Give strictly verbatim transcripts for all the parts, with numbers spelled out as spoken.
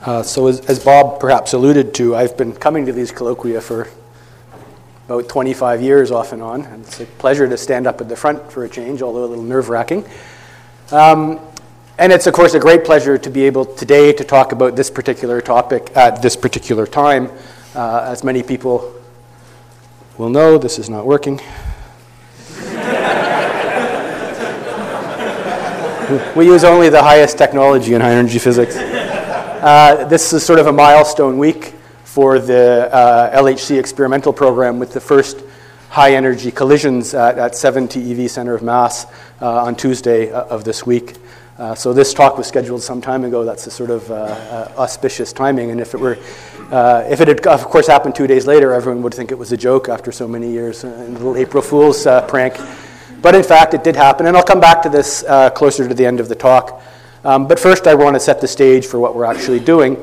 Uh, so as, as Bob perhaps alluded to, I've been coming to these colloquia for about twenty-five years off and on, and it's a pleasure to stand up at the front for a change, although a little nerve-wracking. Um, and it's, of course, a great pleasure to be able today to talk about this particular topic at this particular time. Uh, as many people will know, this is not working. We use only the highest technology in high energy physics. Uh, this is sort of a milestone week for the uh, L H C experimental program with the first high energy collisions at, at seven T E V center of mass uh, on Tuesday of this week. Uh, so this talk was scheduled some time ago. That's a sort of uh, uh, auspicious timing. And if it were, uh, if it had of course happened two days later, everyone would think it was a joke after so many years, uh, a little April Fool's uh, prank. But in fact, it did happen, and I'll come back to this uh, closer to the end of the talk. Um, but first, I want to set the stage for what we're actually doing.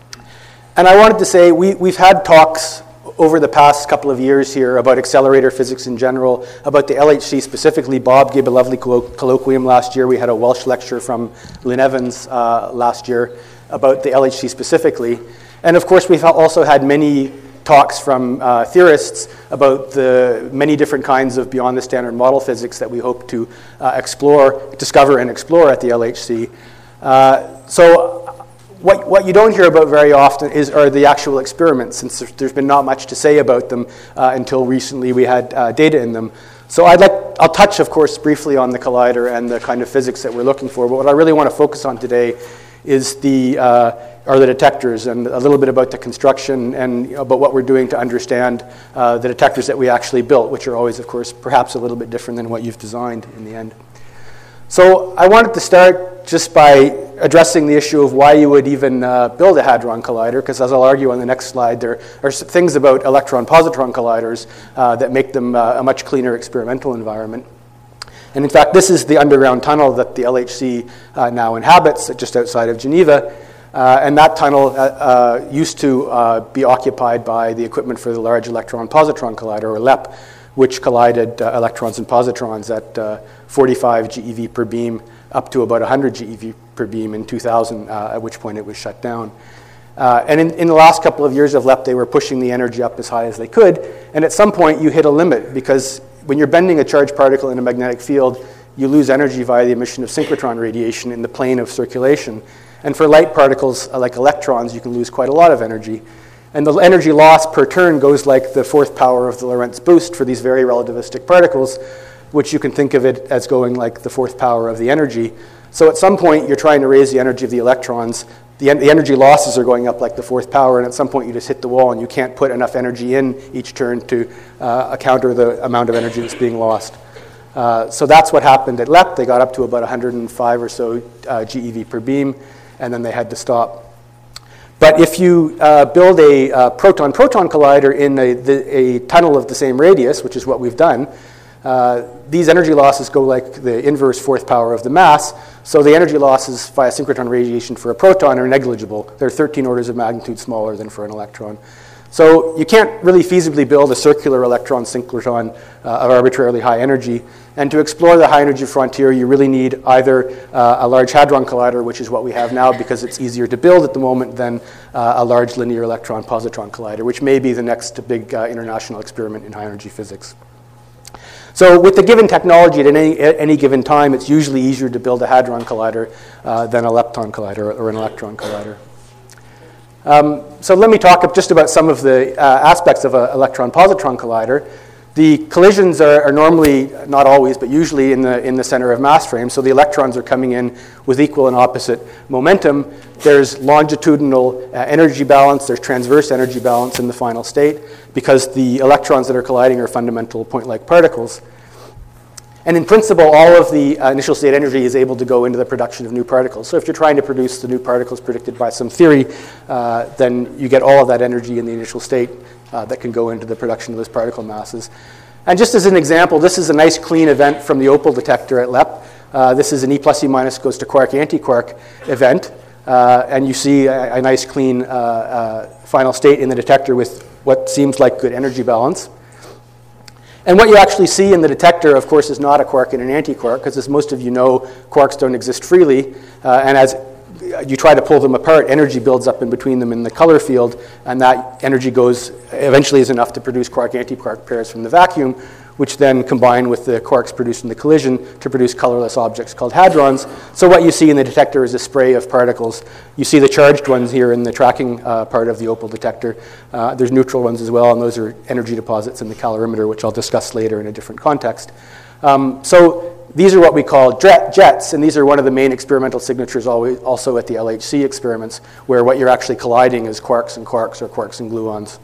And I wanted to say we, we've had talks over the past couple of years here about accelerator physics in general, about the L H C specifically. Bob gave a lovely colloq- colloquium last year. We had a Welsh lecture from Lynn Evans uh, last year about the L H C specifically. And of course, we've also had many talks from uh, theorists about the many different kinds of beyond the standard model physics that we hope to uh, explore, discover and explore at the L H C. Uh, so what, what you don't hear about very often is are the actual experiments, since there's, there's been not much to say about them uh, until recently we had uh, data in them. So I'd like, I'll touch, of course, briefly on the collider and the kind of physics that we're looking for, but what I really want to focus on today is the uh, are the detectors, and a little bit about the construction and about what we're doing to understand uh, the detectors that we actually built, which are always, of course, perhaps a little bit different than what you've designed in the end. So I wanted to start just by addressing the issue of why you would even uh, build a hadron collider, because as I'll argue on the next slide, there are things about electron-positron colliders uh, that make them uh, a much cleaner experimental environment. And in fact, this is the underground tunnel that the L H C uh, now inhabits just outside of Geneva. Uh, and that tunnel uh, uh, used to uh, be occupied by the equipment for the Large Electron-Positron Collider, or L E P, which collided uh, electrons and positrons at uh, forty-five G eV per beam up to about one hundred G eV per beam in two thousand, uh, at which point it was shut down. Uh, and in, in the last couple of years of L E P, they were pushing the energy up as high as they could. And at some point, you hit a limit, because when you're bending a charged particle in a magnetic field, you lose energy via the emission of synchrotron radiation in the plane of circulation. And for light particles, uh, like electrons, you can lose quite a lot of energy. And the energy loss per turn goes like the fourth power of the Lorentz boost for these very relativistic particles, which you can think of it as going like the fourth power of the energy. So at some point, you're trying to raise the energy of the electrons. The, en- the energy losses are going up like the fourth power, and at some point, you just hit the wall, and you can't put enough energy in each turn to uh, counter the amount of energy that's being lost. Uh, so that's what happened at L E P. They got up to about one hundred five or so uh, G eV per beam, and then they had to stop. But if you uh, build a uh, proton-proton collider in a, the, a tunnel of the same radius, which is what we've done, uh, these energy losses go like the inverse fourth power of the mass. So the energy losses via synchrotron radiation for a proton are negligible. They're thirteen orders of magnitude smaller than for an electron. So you can't really feasibly build a circular electron synchrotron uh, of arbitrarily high energy. And to explore the high energy frontier, you really need either uh, a large hadron collider, which is what we have now because it's easier to build at the moment, than uh, a large linear electron-positron collider, which may be the next big uh, international experiment in high energy physics. So with the given technology at any, at any given time, it's usually easier to build a hadron collider uh, than a lepton collider or an electron collider. Um, so let me talk just about some of the uh, aspects of an electron-positron collider. The collisions are, are normally, not always, but usually in the, in the center of mass frame. So the electrons are coming in with equal and opposite momentum. There's longitudinal uh, energy balance. There's transverse energy balance in the final state, because the electrons that are colliding are fundamental point-like particles. And in principle, all of the uh, initial state energy is able to go into the production of new particles. So if you're trying to produce the new particles predicted by some theory, uh, then you get all of that energy in the initial state uh, that can go into the production of those particle masses. And just as an example, this is a nice clean event from the Opal detector at L E P. Uh, this is an E plus E minus goes to quark anti-quark event. Uh, and you see a, a nice clean uh, uh, final state in the detector with what seems like good energy balance. And what you actually see in the detector, of course, is not a quark and an anti-quark, because as most of you know, quarks don't exist freely. Uh, and as you try to pull them apart, energy builds up in between them in the color field, and that energy goes, eventually is enough to produce quark-antiquark pairs from the vacuum, which then combine with the quarks produced in the collision to produce colorless objects called hadrons. So what you see in the detector is a spray of particles. You see the charged ones here in the tracking uh, part of the Opal detector. Uh, there's neutral ones as well, and those are energy deposits in the calorimeter, which I'll discuss later in a different context. Um, so these are what we call jets, and these are one of the main experimental signatures always, also at the L H C experiments, where what you're actually colliding is quarks and quarks or quarks and gluons.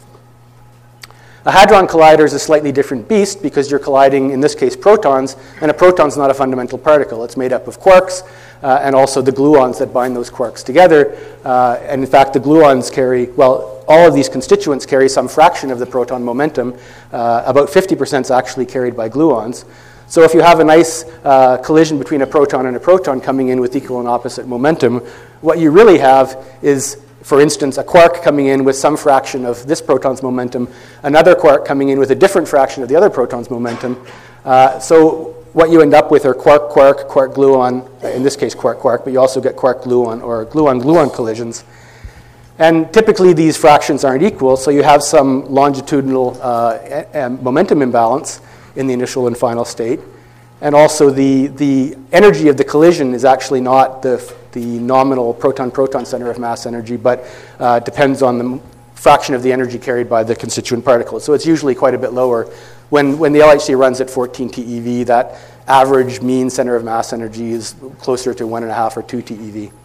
A hadron collider is a slightly different beast because you're colliding, in this case, protons, and a proton's not a fundamental particle. It's made up of quarks uh, and also the gluons that bind those quarks together. Uh, and in fact, the gluons carry, well, all of these constituents carry some fraction of the proton momentum. Uh, about fifty percent is actually carried by gluons. So if you have a nice uh, collision between a proton and a proton coming in with equal and opposite momentum, what you really have is, for instance, a quark coming in with some fraction of this proton's momentum, another quark coming in with a different fraction of the other proton's momentum. Uh, so what you end up with are quark-quark, quark-gluon, in this case quark-quark, but you also get quark-gluon or gluon-gluon collisions. And typically these fractions aren't equal, so you have some longitudinal uh, a- a momentum imbalance in the initial and final state. And also the, the energy of the collision is actually not the, the nominal proton-proton center of mass energy, but uh, depends on the fraction of the energy carried by the constituent particles. So it's usually quite a bit lower. When, when the L H C runs at fourteen T E V, that average mean center of mass energy is closer to one and a half or two T E V.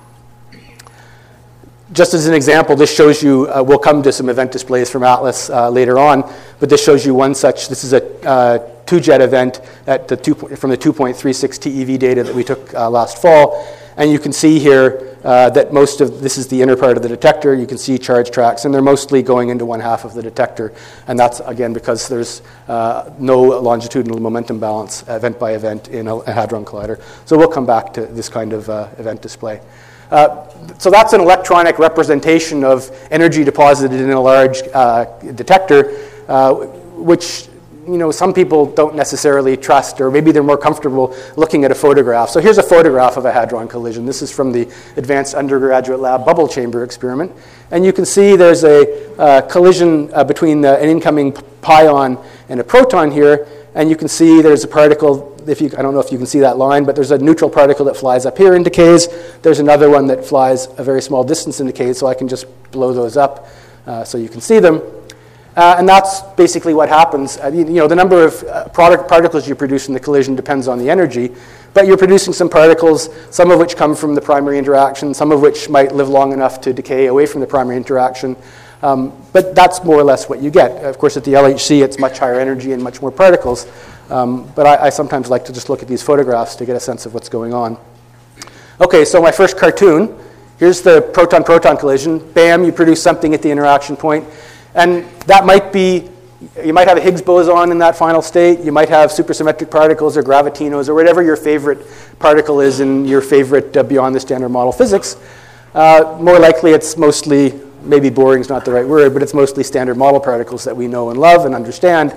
Just as an example, this shows you, uh, we'll come to some event displays from ATLAS uh, later on, but this shows you one such, this is a uh, two-jet event at the two, from the two point three six T E V data that we took uh, last fall. And you can see here uh, that most of, this is the inner part of the detector. You can see charge tracks, and they're mostly going into one half of the detector. And that's, again, because there's uh, no longitudinal momentum balance event by event in a, a hadron collider. So we'll come back to this kind of uh, event display. Uh, so that's an electronic representation of energy deposited in a large uh, detector, uh, which, you know, some people don't necessarily trust, or maybe they're more comfortable looking at a photograph. So here's a photograph of a hadron collision. This is from the Advanced Undergraduate Lab bubble chamber experiment. And you can see there's a uh, collision uh, between the, an incoming pion and a proton here. And you can see there's a particle, if you, I don't know if you can see that line, but there's a neutral particle that flies up here and decays. There's another one that flies a very small distance and decays, so I can just blow those up uh, so you can see them. Uh, and that's basically what happens. Uh, you, you know, the number of uh, product particles you produce in the collision depends on the energy, but you're producing some particles, some of which come from the primary interaction, some of which might live long enough to decay away from the primary interaction. Um, but that's more or less what you get. Of course, at the L H C, it's much higher energy and much more particles. Um, but I, I sometimes like to just look at these photographs to get a sense of what's going on. Okay, so my first cartoon. Here's the proton-proton collision. Bam, you produce something at the interaction point. And that might be, you might have a Higgs boson in that final state. You might have supersymmetric particles or gravitinos or whatever your favorite particle is in your favorite uh, beyond the standard model physics. Uh, more likely it's mostly, maybe boring is not the right word, but it's mostly standard model particles that we know and love and understand.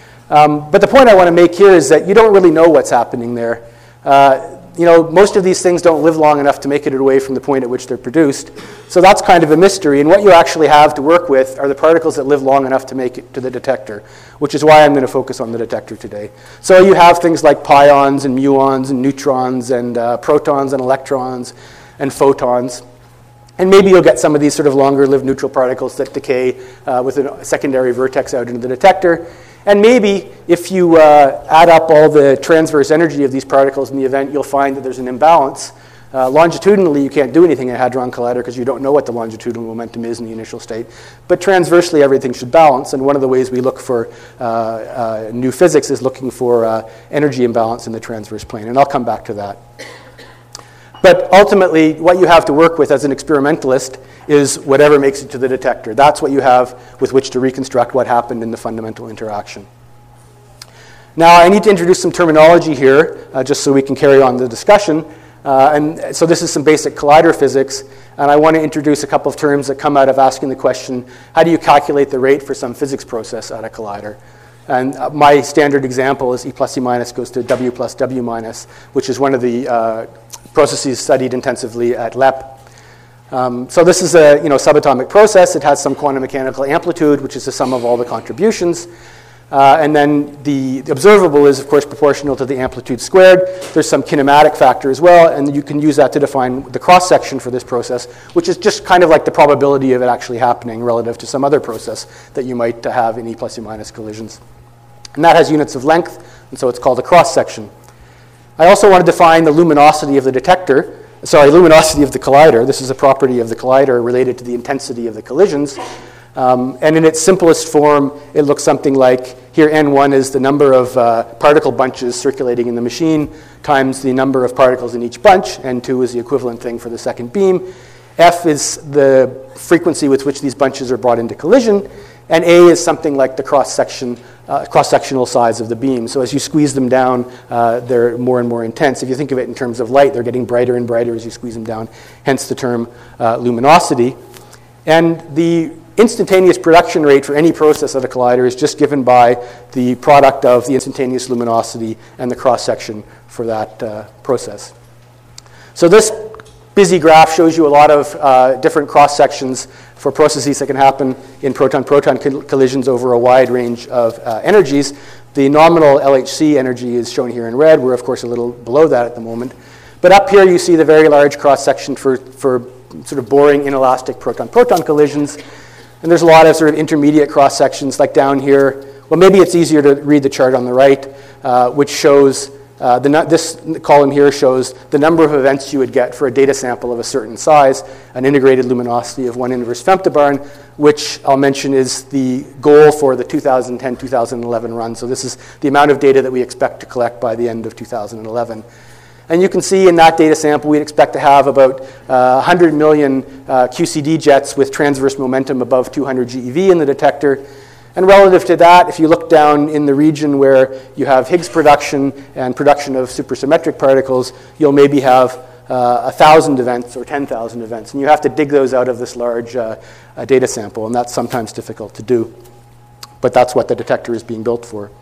Um, but the point I want to make here is that you don't really know what's happening there. Uh, you know, most of these things don't live long enough to make it away from the point at which they're produced. So that's kind of a mystery. And what you actually have to work with are the particles that live long enough to make it to the detector, which is why I'm going to focus on the detector today. So you have things like pions and muons and neutrons and uh, protons and electrons and photons. And maybe you'll get some of these sort of longer-lived neutral particles that decay uh, with a secondary vertex out into the detector. And maybe if you uh, add up all the transverse energy of these particles in the event, you'll find that there's an imbalance. Uh, longitudinally, you can't do anything in a hadron collider because you don't know what the longitudinal momentum is in the initial state. But transversely, everything should balance. And one of the ways we look for uh, uh, new physics is looking for uh, energy imbalance in the transverse plane. And I'll come back to that. But ultimately, what you have to work with as an experimentalist is whatever makes it to the detector. That's what you have with which to reconstruct what happened in the fundamental interaction. Now, I need to introduce some terminology here, uh, just so we can carry on the discussion. Uh, and so this is some basic collider physics, and I want to introduce a couple of terms that come out of asking the question, how do you calculate the rate for some physics process at a collider? And uh, my standard example is E plus E minus goes to W plus W minus, which is one of the uh, processes studied intensively at L E P. Um, so this is a you know, subatomic process. It has some quantum mechanical amplitude, which is the sum of all the contributions. Uh, and then the, the observable is, of course, proportional to the amplitude squared. There's some kinematic factor as well, and you can use that to define the cross-section for this process, which is just kind of like the probability of it actually happening relative to some other process that you might have in E plus E minus collisions. And that has units of length, and so it's called a cross-section. I also want to define the luminosity of the detector, sorry, luminosity of the collider. This is a property of the collider related to the intensity of the collisions. Um, and in its simplest form, it looks something like, here N one is the number of uh, particle bunches circulating in the machine times the number of particles in each bunch. N two is the equivalent thing for the second beam. F is the frequency with which these bunches are brought into collision. And A is something like the cross-section, uh, cross-sectional size of the beam. So as you squeeze them down, uh, they're more and more intense. If you think of it in terms of light, they're getting brighter and brighter as you squeeze them down, hence the term uh, luminosity. And the instantaneous production rate for any process at a collider is just given by the product of the instantaneous luminosity and the cross-section for that uh, process. So this busy graph shows you a lot of uh, different cross-sections for processes that can happen in proton-proton co- collisions over a wide range of uh, energies. The nominal L H C energy is shown here in red. We're, of course, a little below that at the moment. But up here you see the very large cross-section for, for sort of boring inelastic proton-proton collisions. And there's a lot of sort of intermediate cross-sections, like down here. Well, maybe it's easier to read the chart on the right, uh, which shows, uh, the nu- this column here shows the number of events you would get for a data sample of a certain size, an integrated luminosity of one inverse femtobarn, which I'll mention is the goal for the two thousand ten two thousand eleven run. So this is the amount of data that we expect to collect by the end of two thousand eleven. And you can see in that data sample, we'd expect to have about uh, one hundred million uh, Q C D jets with transverse momentum above two hundred G eV in the detector. And relative to that, if you look down in the region where you have Higgs production and production of supersymmetric particles, you'll maybe have uh, one thousand events or ten thousand events. And you have to dig those out of this large uh, uh, data sample, and that's sometimes difficult to do. But that's what the detector is being built for.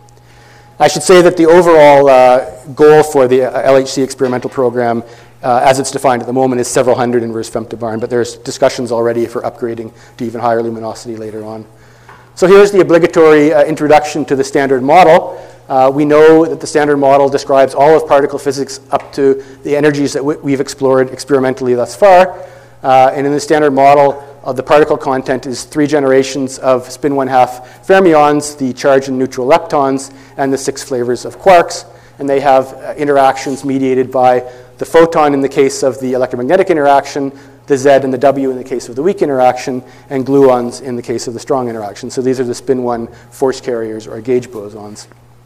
I should say that the overall uh, goal for the L H C experimental program, uh, as it's defined at the moment, is several hundred inverse femtobarn, but there's discussions already for upgrading to even higher luminosity later on. So here's the obligatory uh, introduction to the standard model. Uh, we know that the standard model describes all of particle physics up to the energies that w- we've explored experimentally thus far. Uh, and in the standard model, Uh, the particle content is three generations of spin one-half fermions, the charged and neutral leptons, and the six flavors of quarks. And they have uh, interactions mediated by the photon in the case of the electromagnetic interaction, the Z and the W in the case of the weak interaction, and gluons in the case of the strong interaction. So these are the spin one force carriers or gauge bosons.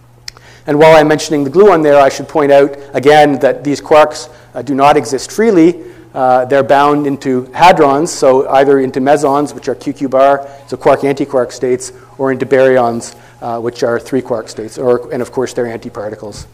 And while I'm mentioning the gluon there, I should point out again that these quarks uh, do not exist freely. Uh, they're bound into hadrons, so either into mesons, which are Q Q bar, so quark antiquark states, or into baryons, uh, which are three quark states, or, and of course they're antiparticles.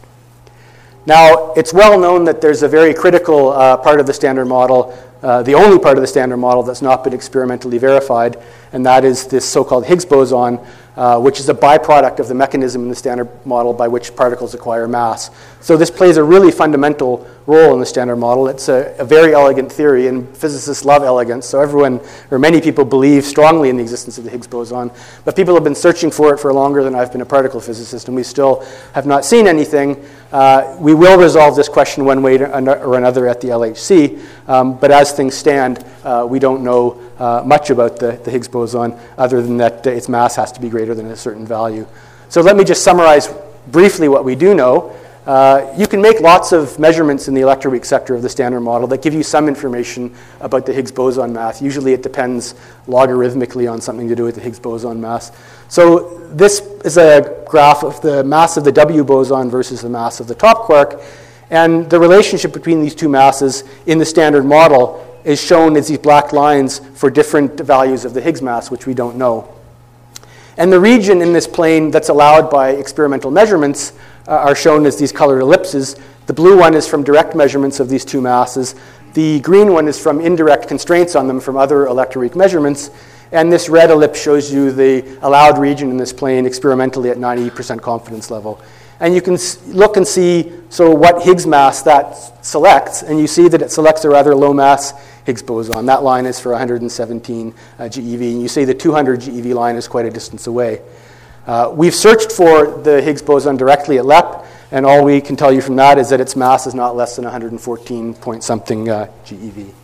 Now, it's well known that there's a very critical uh, part of the standard model, uh, the only part of the standard model that's not been experimentally verified, and that is this so-called Higgs boson, uh, which is a byproduct of the mechanism in the standard model by which particles acquire mass. So this plays a really fundamental role in the standard model. It's a, a very elegant theory, and physicists love elegance, so everyone, or many people, believe strongly in the existence of the Higgs boson, but people have been searching for it for longer than I've been a particle physicist, and we still have not seen anything. Uh, we will resolve this question one way or another at the L H C, um, but as things stand, uh, we don't know uh, much about the, the Higgs boson, other than that uh, its mass has to be greater than a certain value. So let me just summarize briefly what we do know. Uh, you can make lots of measurements in the electroweak sector of the standard model that give you some information about the Higgs boson mass. Usually it depends logarithmically on something to do with the Higgs boson mass. So this is a graph of the mass of the W boson versus the mass of the top quark. And the relationship between these two masses in the standard model is shown as these black lines for different values of the Higgs mass, which we don't know. And the region in this plane that's allowed by experimental measurements uh, are shown as these colored ellipses. The blue one is from direct measurements of these two masses. The green one is from indirect constraints on them from other electroweak measurements. And this red ellipse shows you the allowed region in this plane experimentally at ninety percent confidence level. And you can look and see so what Higgs mass that selects, and you see that it selects a rather low mass Higgs boson. That line is for one hundred seventeen uh, GeV, and you see the two hundred GeV line is quite a distance away. Uh, we've searched for the Higgs boson directly at L E P, and all we can tell you from that is that its mass is not less than one hundred fourteen point something uh, GeV.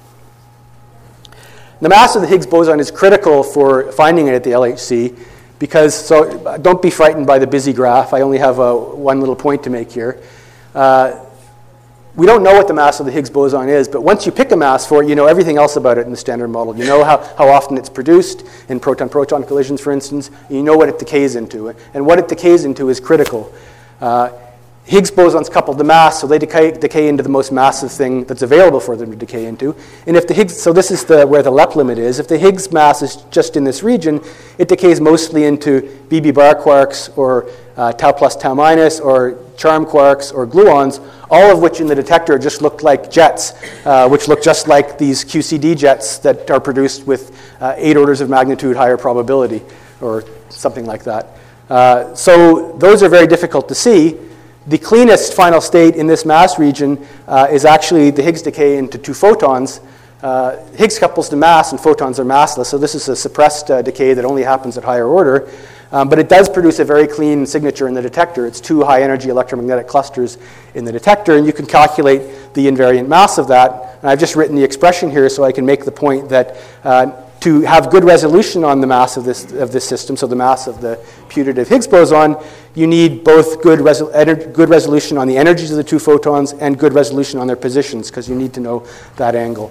The mass of the Higgs boson is critical for finding it at the L H C because, so don't be frightened by the busy graph. I only have a, one little point to make here. Uh, we don't know what the mass of the Higgs boson is, but once you pick a mass for it, you know everything else about it in the standard model. You know how, how often it's produced in proton-proton collisions, for instance. You know what it decays into, and what it decays into is critical. Uh, Higgs bosons couple the mass, so they decay, decay into the most massive thing that's available for them to decay into. And if the Higgs, so this is the, where the L E P limit is. If the Higgs mass is just in this region, it decays mostly into B B bar quarks or uh, tau plus tau minus or charm quarks or gluons, all of which in the detector just look like jets, uh, which look just like these Q C D jets that are produced with uh, eight orders of magnitude higher probability or something like that. Uh, so those are very difficult to see. The cleanest final state in this mass region uh, is actually the Higgs decay into two photons. Uh, Higgs couples to mass and photons are massless, so this is a suppressed uh, decay that only happens at higher order. Um, but it does produce a very clean signature in the detector. It's two high energy electromagnetic clusters in the detector, and you can calculate the invariant mass of that. And I've just written the expression here so I can make the point that uh, to have good resolution on the mass of this, of this system, so the mass of the putative Higgs boson, you need both good, resol ener good resolution on the energies of the two photons and good resolution on their positions, because you need to know that angle.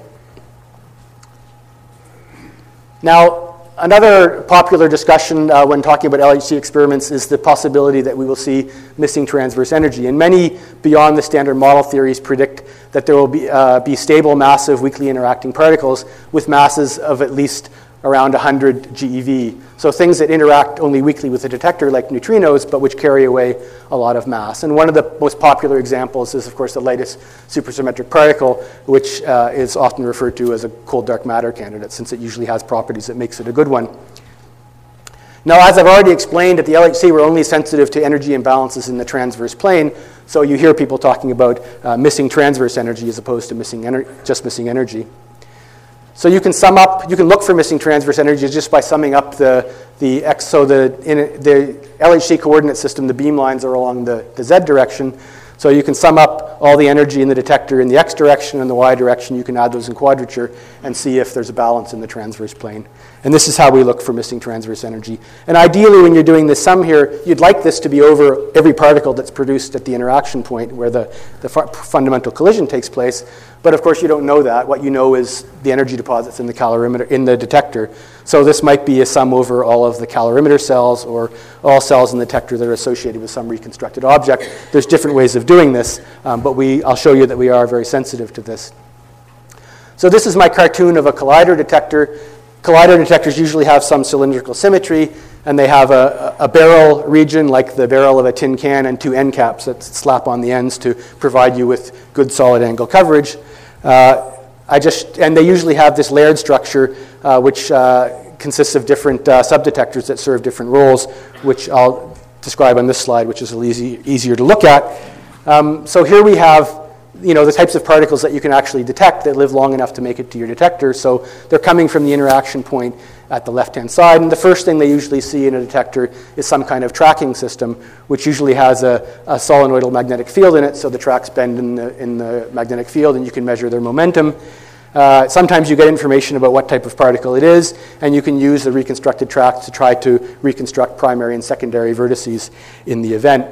Now, another popular discussion uh, when talking about L H C experiments is the possibility that we will see missing transverse energy. And many beyond the standard model theories predict that there will be, uh, be stable, massive, weakly interacting particles with masses of at least around one hundred GeV. So things that interact only weakly with the detector, like neutrinos, but which carry away a lot of mass. And one of the most popular examples is, of course, the lightest supersymmetric particle, which uh, is often referred to as a cold dark matter candidate, since it usually has properties that makes it a good one. Now, as I've already explained, at the L H C, we're only sensitive to energy imbalances in the transverse plane. So you hear people talking about uh, missing transverse energy as opposed to missing just missing energy. So you can sum up, you can look for missing transverse energy just by summing up the, the X, so the, in the L H C coordinate system, the beam lines are along the, the Z direction. So you can sum up all the energy in the detector in the X direction and the Y direction. You can add those in quadrature and see if there's a balance in the transverse plane. And this is how we look for missing transverse energy. And ideally, when you're doing this sum here, you'd like this to be over every particle that's produced at the interaction point where the, the fu fundamental collision takes place. But of course, you don't know that. What you know is the energy deposits in the calorimeter, in the detector. So this might be a sum over all of the calorimeter cells or all cells in the detector that are associated with some reconstructed object. There's different ways of doing this, um, but we, I'll show you that we are very sensitive to this. So this is my cartoon of a collider detector. Collider detectors usually have some cylindrical symmetry, and they have a, a barrel region like the barrel of a tin can and two end caps that slap on the ends to provide you with good solid angle coverage. Uh, I just, and they usually have this layered structure uh, which uh, consists of different uh, subdetectors that serve different roles, which I'll describe on this slide, which is a little easy, easier to look at. Um, so here we have you know, the types of particles that you can actually detect that live long enough to make it to your detector. So they're coming from the interaction point at the left-hand side. And the first thing they usually see in a detector is some kind of tracking system, which usually has a, a solenoidal magnetic field in it. So the tracks bend in the, in the magnetic field, and you can measure their momentum. Uh, sometimes you get information about what type of particle it is, and you can use the reconstructed tracks to try to reconstruct primary and secondary vertices in the event.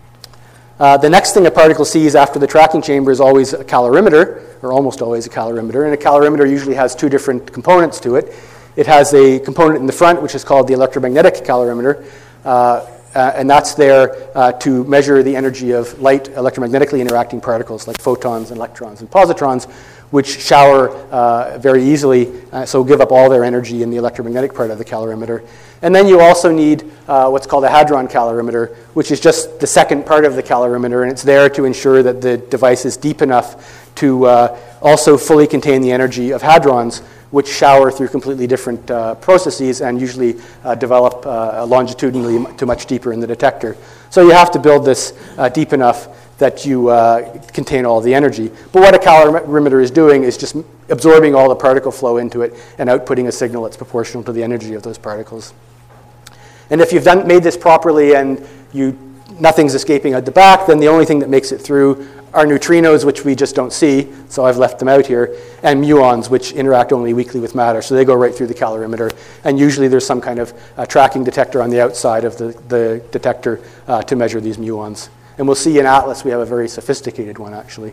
Uh, the next thing a particle sees after the tracking chamber is always a calorimeter, or almost always a calorimeter. And a calorimeter usually has two different components to it. It has a component in the front, which is called the electromagnetic calorimeter. Uh, uh, and that's there uh, to measure the energy of light electromagnetically interacting particles like photons and electrons and positrons, which shower uh, very easily, uh, so give up all their energy in the electromagnetic part of the calorimeter. And then you also need uh, what's called a hadron calorimeter, which is just the second part of the calorimeter, and it's there to ensure that the device is deep enough to uh, also fully contain the energy of hadrons, which shower through completely different uh, processes and usually uh, develop uh, longitudinally to much deeper in the detector. So you have to build this uh, deep enough that you uh, contain all the energy. But what a calorimeter is doing is just absorbing all the particle flow into it and outputting a signal that's proportional to the energy of those particles. And if you've done, made this properly and you, nothing's escaping out the back, then the only thing that makes it through are neutrinos, which we just don't see, so I've left them out here, and muons, which interact only weakly with matter, so they go right through the calorimeter. And usually there's some kind of uh, tracking detector on the outside of the, the detector uh, to measure these muons. And we'll see in ATLAS we have a very sophisticated one, actually.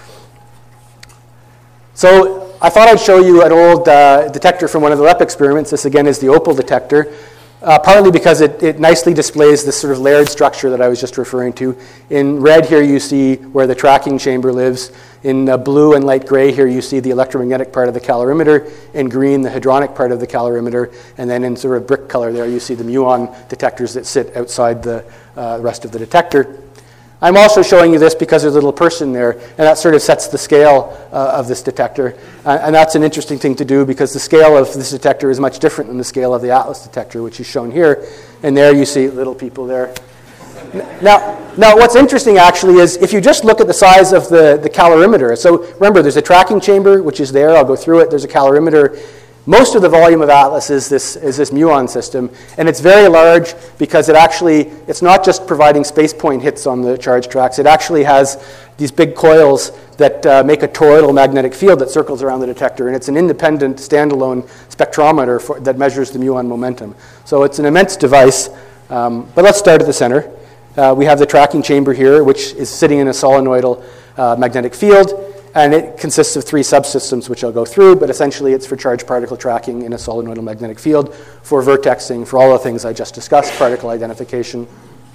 So I thought I'd show you an old uh, detector from one of the LEP experiments. This, again, is the OPAL detector. Uh, partly because it, it nicely displays this sort of layered structure that I was just referring to. In red here you see where the tracking chamber lives. In uh, blue and light gray here you see the electromagnetic part of the calorimeter. In green, the hadronic part of the calorimeter. And then in sort of brick color there you see the muon detectors that sit outside the uh, rest of the detector. I'm also showing you this because there's a little person there, and that sort of sets the scale uh, of this detector. Uh, and that's an interesting thing to do because the scale of this detector is much different than the scale of the ATLAS detector, which is shown here. And there you see little people there. Now, now what's interesting actually is if you just look at the size of the, the calorimeter. So remember, there's a tracking chamber, which is there. I'll go through it. There's a calorimeter. Most of the volume of ATLAS is this, is this muon system, and it's very large because it actually, it's not just providing space point hits on the charge tracks, it actually has these big coils that uh, make a toroidal magnetic field that circles around the detector, and it's an independent standalone spectrometer for, that measures the muon momentum. So it's an immense device, um, but let's start at the center. Uh, we have the tracking chamber here, which is sitting in a solenoidal uh, magnetic field. And it consists of three subsystems, which I'll go through, but essentially it's for charged particle tracking in a solenoidal magnetic field, for vertexing, for all the things I just discussed, particle identification.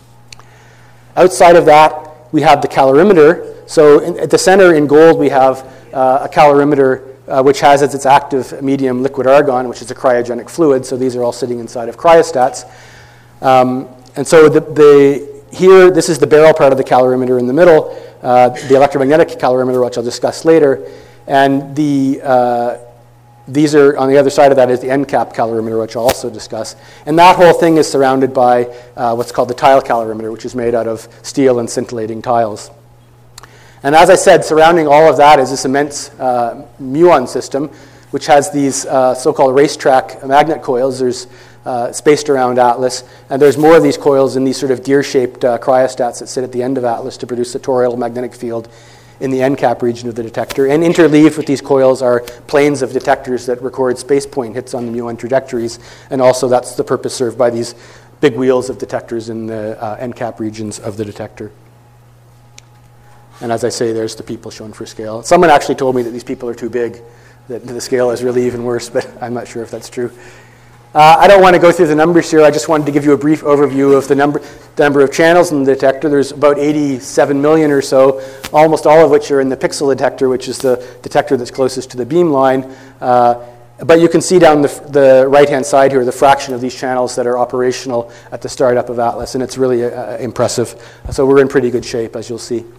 Outside of that, we have the calorimeter. So in, at the center in gold, we have uh, a calorimeter uh, which has as its active medium liquid argon, which is a cryogenic fluid. So these are all sitting inside of cryostats. Um, and so the, the here, this is the barrel part of the calorimeter in the middle, uh, the electromagnetic calorimeter, which I'll discuss later, and the uh, these are, on the other side of that is the end cap calorimeter, which I'll also discuss. And that whole thing is surrounded by uh, what's called the tile calorimeter, which is made out of steel and scintillating tiles. And as I said, surrounding all of that is this immense uh, muon system, which has these uh, so-called racetrack magnet coils. There's Uh, spaced around ATLAS, and there's more of these coils in these sort of deer-shaped uh, cryostats that sit at the end of ATLAS to produce the toroidal magnetic field in the end cap region of the detector. And interleaved with these coils are planes of detectors that record space point hits on the muon trajectories, and also that's the purpose served by these big wheels of detectors in the uh, end cap regions of the detector. And as I say, there's the people shown for scale. Someone actually told me that these people are too big, that the scale is really even worse, but I'm not sure if that's true. Uh, I don't want to go through the numbers here. I just wanted to give you a brief overview of the number, the number of channels in the detector. There's about eighty-seven million or so, almost all of which are in the pixel detector, which is the detector that's closest to the beam line. Uh, but you can see down the, the right-hand side here the fraction of these channels that are operational at the startup of ATLAS, and it's really uh, impressive. So we're in pretty good shape, as you'll see.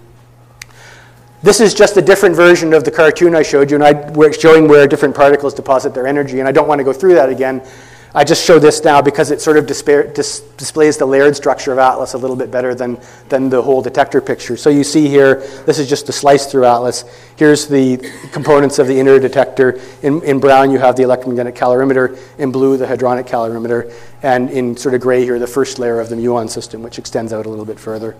This is just a different version of the cartoon I showed you, and I, we're showing where different particles deposit their energy, and I don't want to go through that again. I just show this now because it sort of dispa- dis- displays the layered structure of ATLAS a little bit better than, than the whole detector picture. So you see here, this is just a slice through ATLAS. Here's the components of the inner detector. In, in brown, you have the electromagnetic calorimeter. In blue, the hadronic calorimeter. And in sort of gray here, the first layer of the muon system, which extends out a little bit further.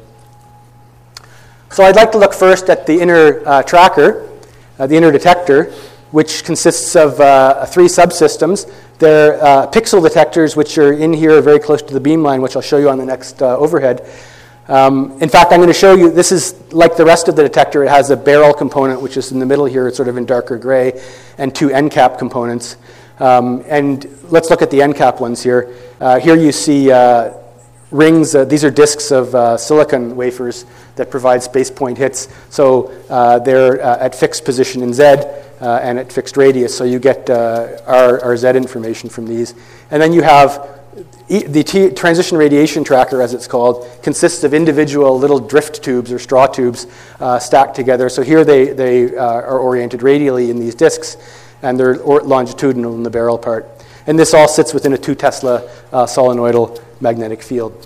So I'd like to look first at the inner uh, tracker, uh, the inner detector, which consists of uh, three subsystems. They're uh, pixel detectors, which are in here very close to the beamline, which I'll show you on the next uh, overhead. Um, in fact, I'm going to show you, this is like the rest of the detector. It has a barrel component, which is in the middle here. It's sort of in darker gray, and two end cap components. Um, and let's look at the end cap ones here. Uh, here you see uh, rings, uh, these are disks of uh, silicon wafers that provide space point hits. So uh, they're uh, at fixed position in Z uh, and at fixed radius. So you get uh, our, our Z information from these. And then you have the T transition radiation tracker, as it's called, consists of individual little drift tubes or straw tubes uh, stacked together. So here they, they uh, are oriented radially in these disks, and they're longitudinal in the barrel part. And this all sits within a two Tesla uh, solenoidal magnetic field.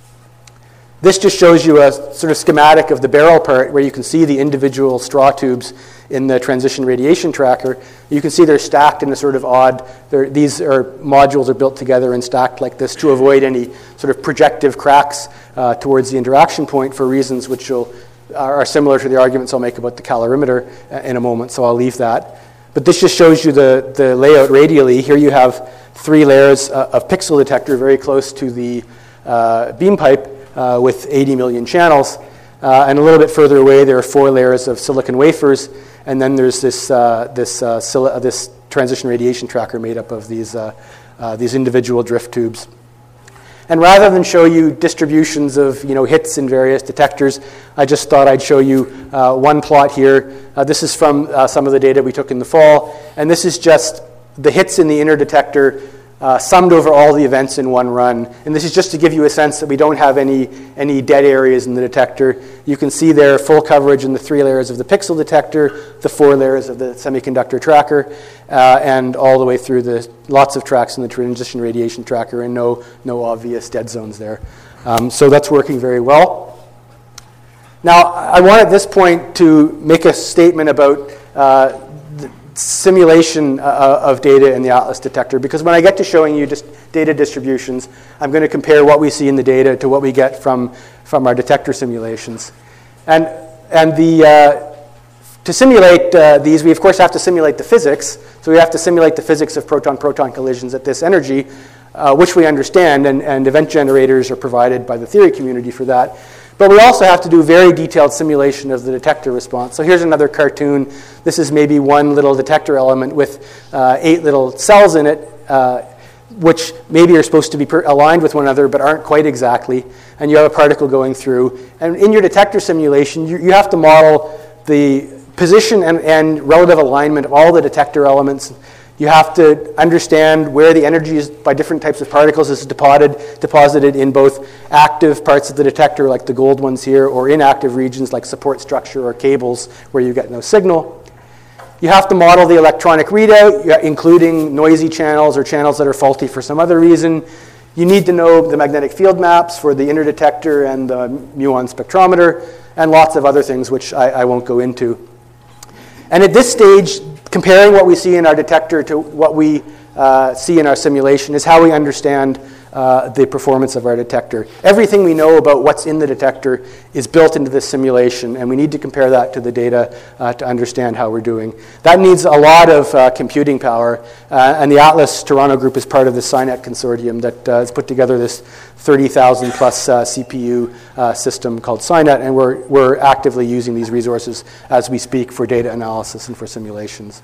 This just shows you a sort of schematic of the barrel part where you can see the individual straw tubes in the transition radiation tracker. You can see they're stacked in a sort of odd, these are modules are built together and stacked like this to avoid any sort of projective cracks uh, towards the interaction point for reasons which will, are similar to the arguments I'll make about the calorimeter in a moment, so I'll leave that. But this just shows you the, the layout radially. Here you have three layers uh, of pixel detector very close to the uh, beam pipe uh, with eighty million channels. Uh, and a little bit further away, there are four layers of silicon wafers. And then there's this, uh, this, uh, sil this transition radiation tracker made up of these, uh, uh, these individual drift tubes. And rather than show you distributions of you know, hits in various detectors, I just thought I'd show you uh, one plot here. Uh, this is from uh, some of the data we took in the fall. And this is just the hits in the inner detector uh, summed over all the events in one run. And this is just to give you a sense that we don't have any, any dead areas in the detector. You can see there full coverage in the three layers of the pixel detector, the four layers of the semiconductor tracker, uh, and all the way through the lots of tracks in the transition radiation tracker, and no, no obvious dead zones there. Um, so that's working very well. Now, I want at this point to make a statement about uh, the simulation uh, of data in the Atlas detector, because when I get to showing you just data distributions, I'm going to compare what we see in the data to what we get from, from our detector simulations. And, and the, uh, to simulate uh, these, we of course have to simulate the physics. So we have to simulate the physics of proton-proton collisions at this energy, uh, which we understand, and, and event generators are provided by the theory community for that. But we also have to do very detailed simulation of the detector response. So here's another cartoon. This is maybe one little detector element with uh, eight little cells in it, uh, which maybe are supposed to be per aligned with one another but aren't quite exactly. And you have a particle going through. And in your detector simulation, you, you have to model the position and, and relative alignment of all the detector elements. You have to understand where the energy is by different types of particles is deposited, deposited in both active parts of the detector, like the gold ones here, or inactive regions like support structure or cables where you get no signal. You have to model the electronic readout, including noisy channels or channels that are faulty for some other reason. You need to know the magnetic field maps for the inner detector and the muon spectrometer, and lots of other things which I, I won't go into. And at this stage, comparing what we see in our detector to what we uh, see in our simulation is how we understand uh, the performance of our detector. Everything we know about what's in the detector is built into this simulation, and we need to compare that to the data uh, to understand how we're doing. That needs a lot of uh, computing power, uh, and the Atlas Toronto group is part of the SciNet consortium that uh, has put together this thirty thousand plus uh, C P U uh, system called SciNet, and we're, we're actively using these resources as we speak for data analysis and for simulations.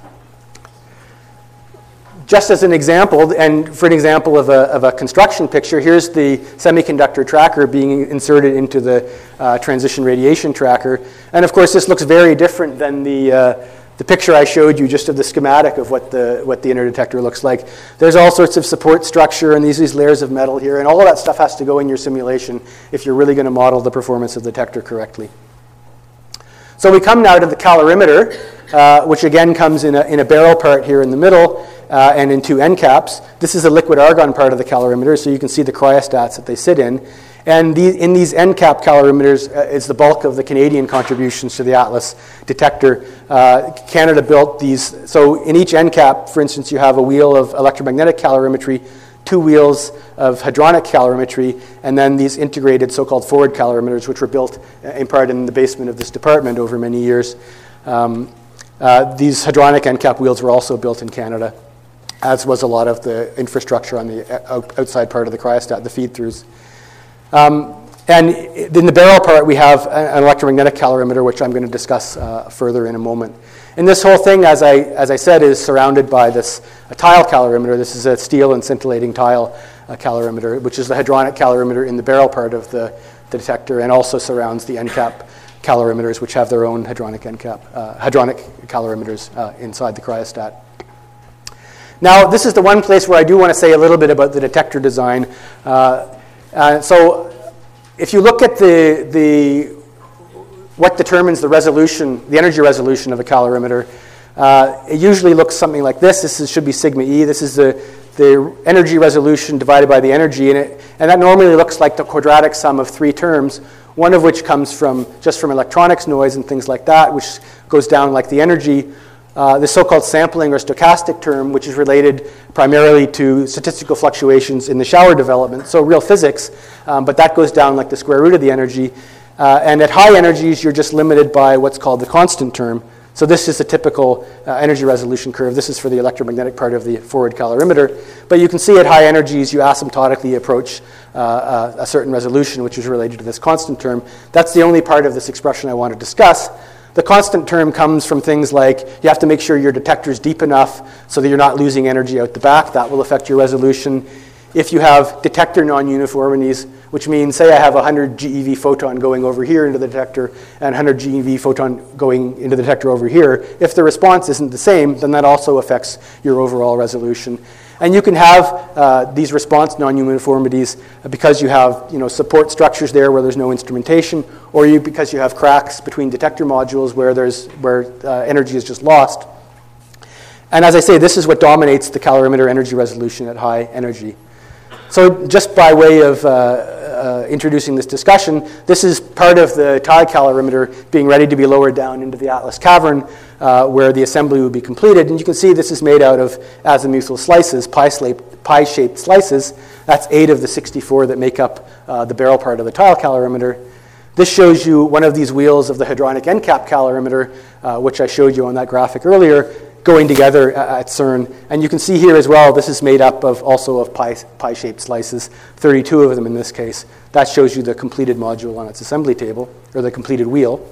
Just as an example, and for an example of a, of a construction picture, here's the semiconductor tracker being inserted into the uh, transition radiation tracker. And of course, this looks very different than the, uh, the picture I showed you just of the schematic of what the, what the inner detector looks like. There's all sorts of support structure and these, these layers of metal here, and all of that stuff has to go in your simulation if you're really going to model the performance of the detector correctly. So we come now to the calorimeter, uh, which again comes in a, in a barrel part here in the middle, uh, and in two end caps. This is a liquid argon part of the calorimeter, so you can see the cryostats that they sit in. And the, in these end cap calorimeters uh, is the bulk of the Canadian contributions to the Atlas detector. Uh, Canada built these. So in each end cap, for instance, you have a wheel of electromagnetic calorimetry, two wheels of hadronic calorimetry, and then these integrated so-called forward calorimeters, which were built in part in the basement of this department over many years. Um, uh, these hadronic end cap wheels were also built in Canada, as was a lot of the infrastructure on the outside part of the cryostat, the feed-throughs. Um, and in the barrel part, we have an electromagnetic calorimeter, which I'm going to discuss uh, further in a moment. And this whole thing, as I, as I said, is surrounded by this a tile calorimeter. This is a steel and scintillating tile uh, calorimeter, which is the hadronic calorimeter in the barrel part of the, the detector, and also surrounds the end cap calorimeters, which have their own hadronic end cap, uh, hadronic calorimeters uh, inside the cryostat. Now, this is the one place where I do want to say a little bit about the detector design. Uh, uh, so, if you look at the the what determines the resolution, the energy resolution of a calorimeter, uh, it usually looks something like this. This is, should be sigma E. This is the the energy resolution divided by the energy in it, and that normally looks like the quadratic sum of three terms, one of which comes from just from electronics noise and things like that, which goes down like the energy. Uh, the so-called sampling or stochastic term, which is related primarily to statistical fluctuations in the shower development, so real physics, um, but that goes down like the square root of the energy. Uh, and at high energies, you're just limited by what's called the constant term. So this is a typical uh, energy resolution curve. This is for the electromagnetic part of the forward calorimeter. But you can see at high energies, you asymptotically approach uh, uh, a certain resolution, which is related to this constant term. That's the only part of this expression I want to discuss. The constant term comes from things like you have to make sure your detector is deep enough so that you're not losing energy out the back. That will affect your resolution. If you have detector non-uniformities, which means, say I have a one hundred G eV photon going over here into the detector and one hundred G eV photon going into the detector over here, if the response isn't the same, then that also affects your overall resolution. And you can have uh, these response non-uniformities because you have, you know, support structures there where there's no instrumentation, or you because you have cracks between detector modules where there's where uh, energy is just lost. And as I say, this is what dominates the calorimeter energy resolution at high energy. So just by way of uh, uh, introducing this discussion, this is part of the tile calorimeter being ready to be lowered down into the Atlas cavern uh, where the assembly will be completed. And you can see this is made out of azimuthal slices, pie-shaped slices. That's eight of the sixty-four that make up uh, the barrel part of the tile calorimeter. This shows you one of these wheels of the hadronic end cap calorimeter, uh, which I showed you on that graphic earlier, going together at CERN. And you can see here as well, this is made up of also of pie, pie-shaped slices, thirty-two of them in this case. That shows you the completed module on its assembly table, or the completed wheel.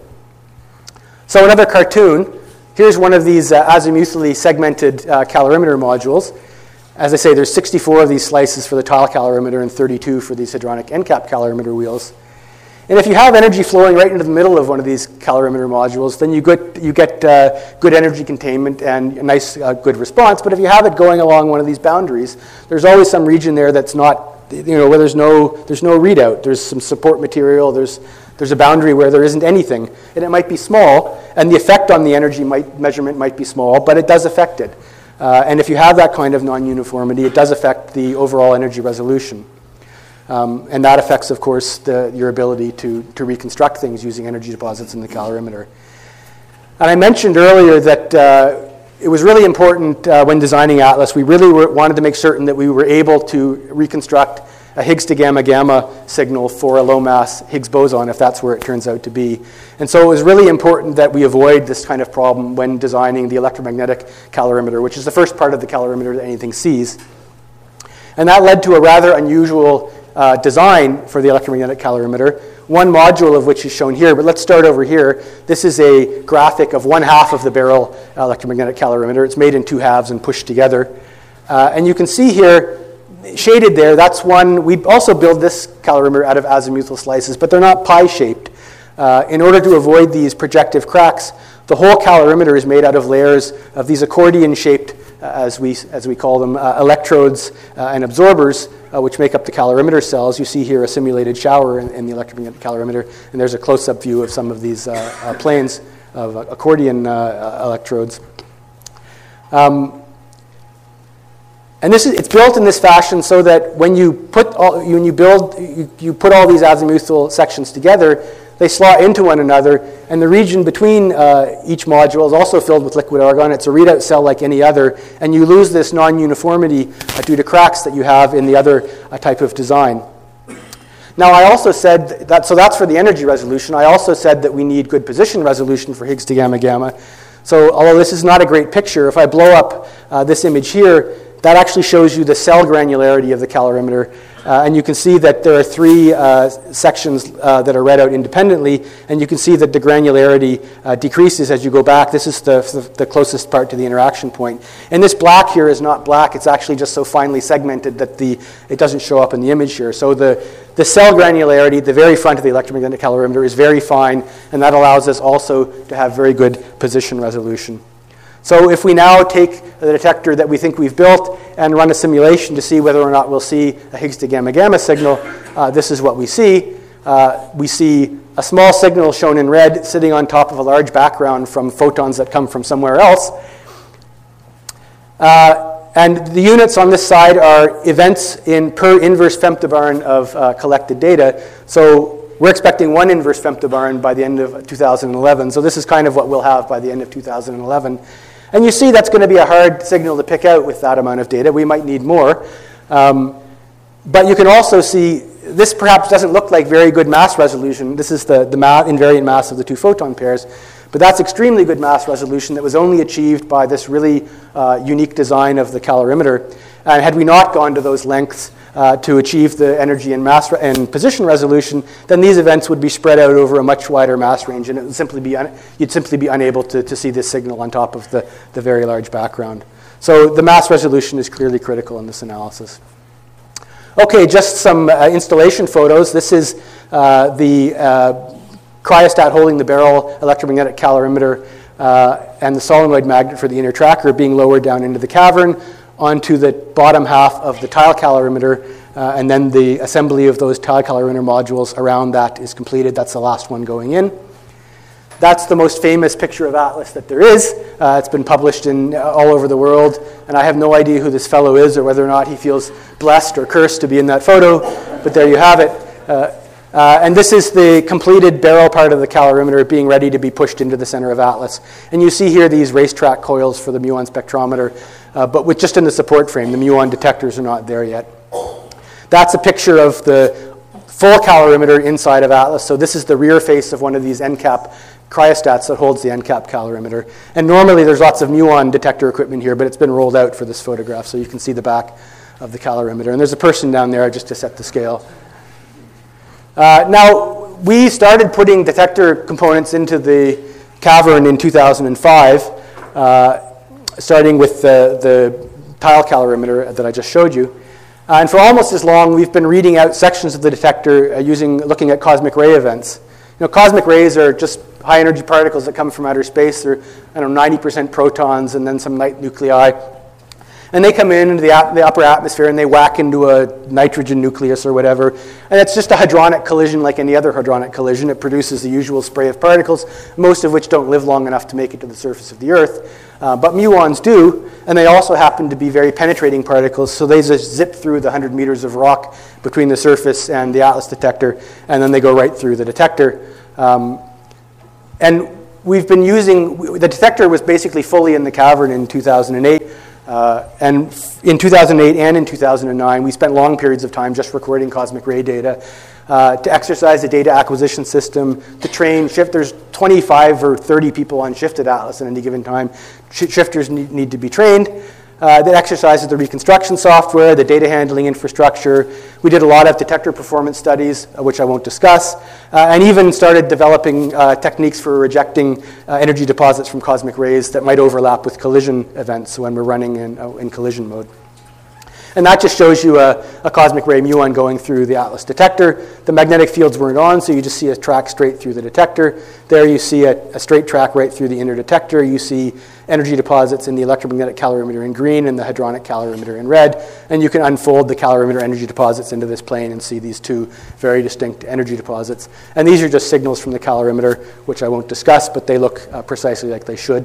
So another cartoon. Here's one of these uh, azimuthally segmented uh, calorimeter modules. As I say, there's sixty-four of these slices for the tile calorimeter and thirty-two for these hadronic end cap calorimeter wheels. And if you have energy flowing right into the middle of one of these calorimeter modules, then you get, you get uh, good energy containment and a nice, uh, good response. But if you have it going along one of these boundaries, there's always some region there that's not, you know, where there's no, there's no readout. There's some support material. There's, there's a boundary where there isn't anything. And it might be small, and the effect on the energy might, measurement might be small, but it does affect it. Uh, and if you have that kind of non-uniformity, it does affect the overall energy resolution. Um, and that affects, of course, the, your ability to, to reconstruct things using energy deposits in the calorimeter. And I mentioned earlier that uh, it was really important uh, when designing Atlas. We really were, wanted to make certain that we were able to reconstruct a Higgs to gamma gamma signal for a low mass Higgs boson, if that's where it turns out to be. And so it was really important that we avoid this kind of problem when designing the electromagnetic calorimeter, which is the first part of the calorimeter that anything sees. And that led to a rather unusual Uh, design for the electromagnetic calorimeter, one module of which is shown here. But let's start over here. This is a graphic of one half of the barrel electromagnetic calorimeter. It's made in two halves and pushed together. Uh, and you can see here, shaded there, that's one. We also build this calorimeter out of azimuthal slices, but they're not pie-shaped. Uh, in order to avoid these projective cracks, the whole calorimeter is made out of layers of these accordion-shaped, uh, as we as we call them, uh, electrodes uh, and absorbers, uh, which make up the calorimeter cells. You see here a simulated shower in, in the electromagnetic calorimeter, and there's a close-up view of some of these uh, uh, planes of uh, accordion uh, electrodes. Um, and this is, it's built in this fashion so that when you put all, when you build, you, you put all these azimuthal sections together, they slot into one another, and the region between uh, each module is also filled with liquid argon. It's a readout cell like any other, and you lose this non-uniformity uh, due to cracks that you have in the other uh, type of design. Now, I also said that, so that's for the energy resolution. I also said that we need good position resolution for Higgs to gamma gamma. So although this is not a great picture, if I blow up uh, this image here, that actually shows you the cell granularity of the calorimeter. Uh, and you can see that there are three uh, sections uh, that are read out independently, and you can see that the granularity uh, decreases as you go back. This is the, the, the closest part to the interaction point. And this black here is not black. It's actually just so finely segmented that the, it doesn't show up in the image here. So the, the cell granularity at the very front of the electromagnetic calorimeter is very fine, and that allows us also to have very good position resolution. So if we now take the detector that we think we've built and run a simulation to see whether or not we'll see a Higgs to gamma-gamma signal, uh, this is what we see. Uh, we see a small signal shown in red sitting on top of a large background from photons that come from somewhere else. Uh, and the units on this side are events in per inverse femtobarn of uh, collected data. So we're expecting one inverse femtobarn by the end of two thousand eleven. So this is kind of what we'll have by the end of two thousand eleven. And you see that's going to be a hard signal to pick out with that amount of data. We might need more. Um, but you can also see, this perhaps doesn't look like very good mass resolution. This is the, the ma- invariant mass of the two photon pairs. But that's extremely good mass resolution that was only achieved by this really uh, unique design of the calorimeter. And had we not gone to those lengths uh, to achieve the energy and mass re- and position resolution, then these events would be spread out over a much wider mass range, and it would simply be un- you'd simply be unable to, to see this signal on top of the, the very large background. So the mass resolution is clearly critical in this analysis. Okay, just some uh, installation photos. This is uh, the uh, cryostat holding the barrel electromagnetic calorimeter uh, and the solenoid magnet for the inner tracker being lowered down into the cavern onto the bottom half of the tile calorimeter, uh, and then the assembly of those tile calorimeter modules around that is completed. That's the last one going in. That's the most famous picture of Atlas that there is. Uh, it's been published in uh, all over the world, and I have no idea who this fellow is or whether or not he feels blessed or cursed to be in that photo, but there you have it. Uh, Uh, and this is the completed barrel part of the calorimeter being ready to be pushed into the center of Atlas. And you see here these racetrack coils for the muon spectrometer, uh, but with just in the support frame. The muon detectors are not there yet. That's a picture of the full calorimeter inside of Atlas. So this is the rear face of one of these N CAP cryostats that holds the N CAP calorimeter. And normally there's lots of muon detector equipment here, but it's been rolled out for this photograph, so you can see the back of the calorimeter. And there's a person down there just to set the scale. Uh, now, we started putting detector components into the cavern in two thousand five, uh, starting with the, the tile calorimeter that I just showed you. Uh, and for almost as long, we've been reading out sections of the detector uh, using, looking at cosmic ray events. You know, cosmic rays are just high-energy particles that come from outer space. They're, I don't know, ninety percent protons and then some light nuclei. And they come in into the, ap- the upper atmosphere and they whack into a nitrogen nucleus or whatever. And it's just a hadronic collision like any other hadronic collision. It produces the usual spray of particles, most of which don't live long enough to make it to the surface of the Earth. Uh, but muons do, and they also happen to be very penetrating particles, so they just zip through the one hundred meters of rock between the surface and the Atlas detector, and then they go right through the detector. Um, and we've been using, the detector was basically fully in the cavern in two thousand eight. Uh, and in two thousand eight and in two thousand nine, we spent long periods of time just recording cosmic ray data uh, to exercise the data acquisition system, to train shift. There's twenty-five or thirty people on shift at Atlas at any given time. Sh- shifters need, need to be trained. Uh, that exercises the reconstruction software, the data handling infrastructure. We did a lot of detector performance studies, uh, which I won't discuss, uh, and even started developing uh, techniques for rejecting uh, energy deposits from cosmic rays that might overlap with collision events when we're running in, uh, in collision mode. And that just shows you a, a cosmic ray muon going through the Atlas detector. The magnetic fields weren't on, so you just see a track straight through the detector. There you see a, a straight track right through the inner detector. You see energy deposits in the electromagnetic calorimeter in green and the hadronic calorimeter in red. And you can unfold the calorimeter energy deposits into this plane and see these two very distinct energy deposits. And these are just signals from the calorimeter, which I won't discuss, but they look uh, precisely like they should.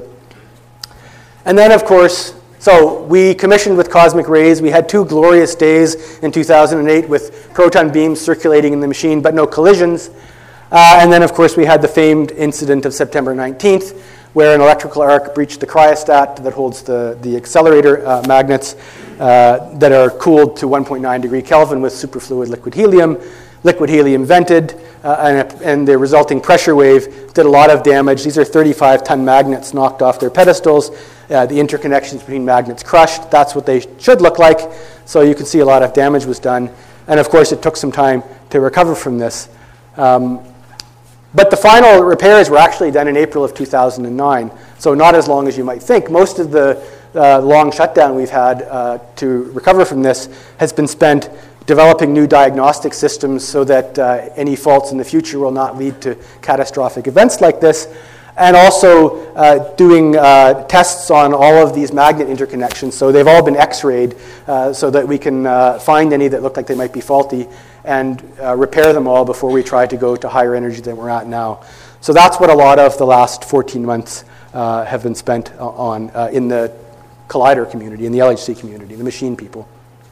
And then, of course, so we commissioned with cosmic rays. We had two glorious days in two thousand eight with proton beams circulating in the machine, but no collisions. Uh, and then, of course, we had the famed incident of September nineteenth, where an electrical arc breached the cryostat that holds the, the accelerator uh, magnets uh, that are cooled to one point nine degree Kelvin with superfluid liquid helium, liquid helium vented, uh, and, and the resulting pressure wave did a lot of damage. These are thirty-five ton magnets knocked off their pedestals. Uh, the interconnections between magnets crushed. That's what they should look like. So you can see a lot of damage was done. And of course, it took some time to recover from this. Um, but the final repairs were actually done in April of two thousand nine, so not as long as you might think. Most of the uh, long shutdown we've had uh, to recover from this has been spent developing new diagnostic systems so that uh, any faults in the future will not lead to catastrophic events like this, and also uh, doing uh, tests on all of these magnet interconnections. So they've all been x-rayed uh, so that we can uh, find any that look like they might be faulty and uh, repair them all before we try to go to higher energy than we're at now. So that's what a lot of the last fourteen months uh, have been spent on uh, in the collider community, in the L H C community, the machine people.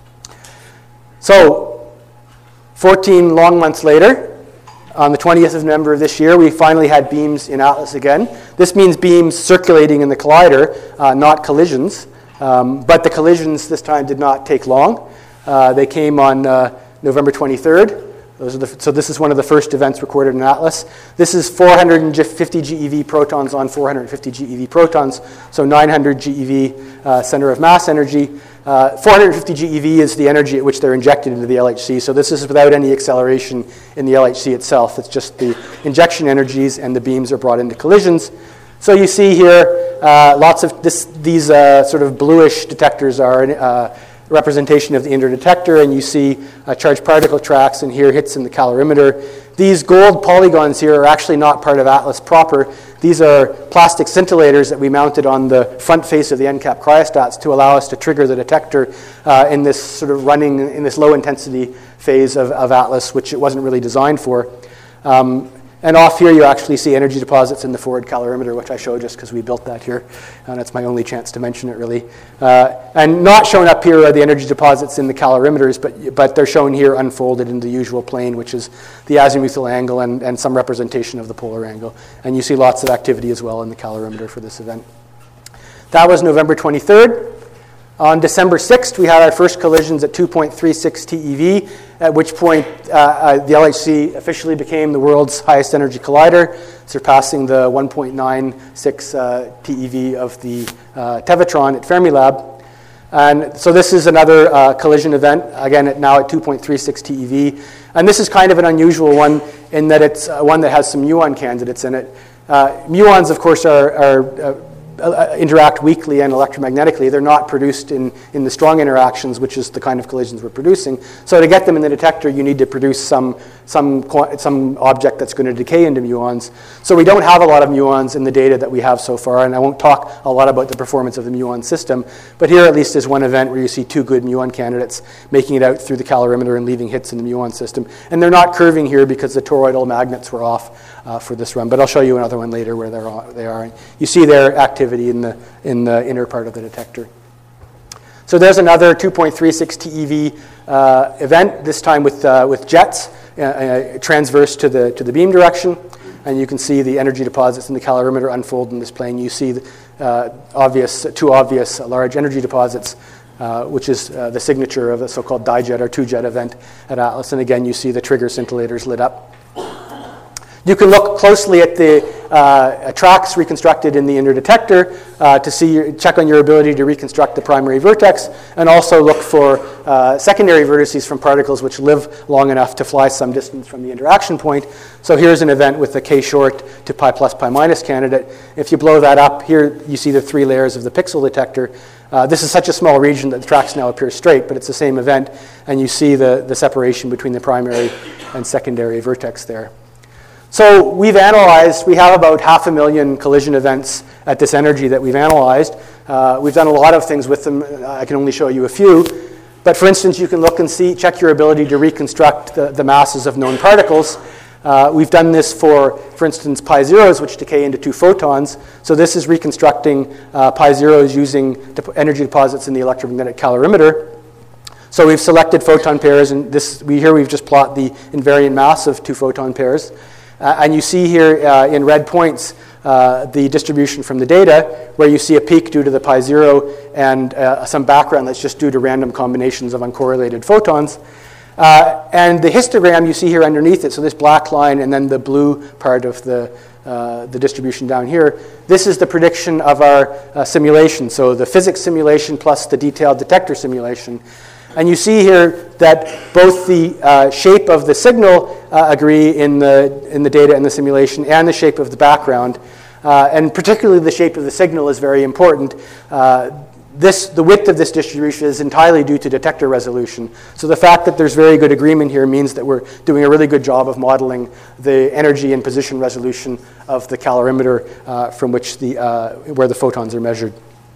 So fourteen long months later, on the twentieth of November of this year, we finally had beams in ATLAS again. This means beams circulating in the collider, uh, not collisions. Um, but the collisions this time did not take long. Uh, they came on uh, November twenty-third. Those are the, so this is one of the first events recorded in ATLAS. This is four hundred fifty GeV protons on four hundred fifty GeV protons, so nine hundred GeV uh, center of mass energy. Uh, four hundred fifty GeV is the energy at which they're injected into the L H C, so this is without any acceleration in the L H C itself. It's just the injection energies, and the beams are brought into collisions. So you see here, uh, lots of this, these uh, sort of bluish detectors are uh, representation of the interdetector, and you see uh, charged particle tracks, and here hits in the calorimeter. These gold polygons here are actually not part of ATLAS proper. These are plastic scintillators that we mounted on the front face of the ENCAP cryostats to allow us to trigger the detector uh, in this sort of running, in this low intensity phase of, of ATLAS, which it wasn't really designed for. Um, And off here, you actually see energy deposits in the forward calorimeter, which I show just because we built that here. And it's my only chance to mention it, really. Uh, and not shown up here are the energy deposits in the calorimeters, but, but they're shown here unfolded in the usual plane, which is the azimuthal angle and, and some representation of the polar angle. And you see lots of activity as well in the calorimeter for this event. That was November twenty-third. On December sixth, we had our first collisions at two point three six T E V, at which point uh, uh, the L H C officially became the world's highest energy collider, surpassing the one point nine six uh, T E V of the uh, Tevatron at Fermilab. And so this is another uh, collision event, again at now at two point three six T E V. And this is kind of an unusual one in that it's uh, one that has some muon candidates in it. Uh, muons, of course, are, are uh, Uh, interact weakly and electromagnetically. They're not produced in, in the strong interactions, which is the kind of collisions we're producing. So to get them in the detector, you need to produce some, some, some object that's going to decay into muons. So we don't have a lot of muons in the data that we have so far, and I won't talk a lot about the performance of the muon system, but here at least is one event where you see two good muon candidates making it out through the calorimeter and leaving hits in the muon system. And they're not curving here because the toroidal magnets were off uh, for this run, but I'll show you another one later where they're on, they are. You see their activity in the, in the inner part of the detector. So there's another two point three six T E V uh, event, this time with, uh, with jets, uh, uh, transverse to the, to the beam direction. And you can see the energy deposits in the calorimeter unfold in this plane. You see the, uh, obvious, two obvious large energy deposits, uh, which is uh, the signature of a so-called dijet or two-jet event at ATLAS. And again, you see the trigger scintillators lit up. You can look closely at the uh, tracks reconstructed in the inner detector uh, to see, check on your ability to reconstruct the primary vertex, and also look for uh, secondary vertices from particles which live long enough to fly some distance from the interaction point. So here's an event with the K short to pi plus pi minus candidate. If you blow that up, here you see the three layers of the pixel detector. Uh, this is such a small region that the tracks now appear straight, but it's the same event, and you see the, the separation between the primary and secondary vertex there. So we've analyzed, we have about half a million collision events at this energy that we've analyzed. Uh, we've done a lot of things with them. I can only show you a few. But for instance, you can look and see, check your ability to reconstruct the, the masses of known particles. Uh, we've done this for, for instance, pi zeros, which decay into two photons. So this is reconstructing uh, pi zeros using de- energy deposits in the electromagnetic calorimeter. So we've selected photon pairs, and this we here we've just plot the invariant mass of two photon pairs. Uh, and you see here uh, in red points uh, the distribution from the data, where you see a peak due to the pi zero and uh, some background that's just due to random combinations of uncorrelated photons. Uh, and the histogram you see here underneath it, so this black line and then the blue part of the, uh, the distribution down here, this is the prediction of our uh, simulation. So the physics simulation plus the detailed detector simulation. And you see here that both the uh, shape of the signal uh, agree in the, in the data and the simulation, and the shape of the background. Uh, and particularly the shape of the signal is very important. Uh, this, the width of this distribution is entirely due to detector resolution. So the fact that there's very good agreement here means that we're doing a really good job of modeling the energy and position resolution of the calorimeter uh, from which the, uh, where the photons are measured.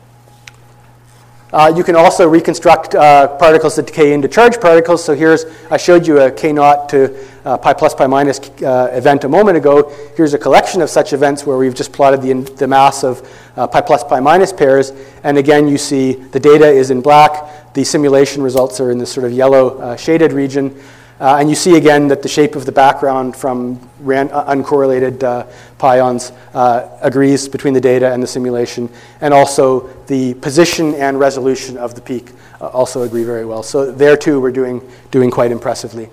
Uh, you can also reconstruct uh, particles that decay into charged particles. So here's, I showed you a K naught to uh, pi plus pi minus uh, event a moment ago. Here's a collection of such events where we've just plotted the, the mass of uh, pi plus pi minus pairs. And again, you see the data is in black. The simulation results are in this sort of yellow uh, shaded region. Uh, and you see again that the shape of the background from ran, uh, uncorrelated uh, pions uh, agrees between the data and the simulation, and also the position and resolution of the peak uh, also agree very well. So there too we're doing, doing quite impressively.